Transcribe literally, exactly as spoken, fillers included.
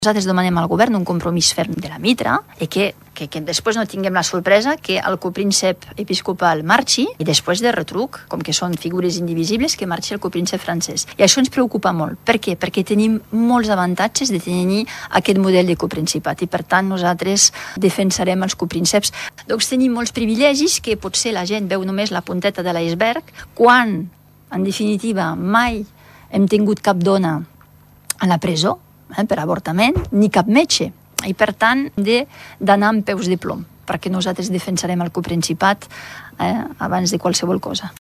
Nosaltres demanem al govern un compromís ferm de la Mitra i que, que, que després no tinguem la sorpresa que el copríncep episcopal marxi i després de retruc, com que són figures indivisibles, que marxi el copríncep francès. I això ens preocupa molt. Per què? Perquè tenim molts avantatges de tenir aquest model de coprincipat i per tant nosaltres defensarem els coprínceps. Doncs tenim molts privilegis que potser la gent veu només la punteta de l'iceberg quan, en definitiva, mai hem tingut cap dona a la presó Eh, per avortament, ni cap metge. I per tant, d'anar amb peus de plom, perquè nosaltres defensarem el coprincipat eh, abans de qualsevol cosa.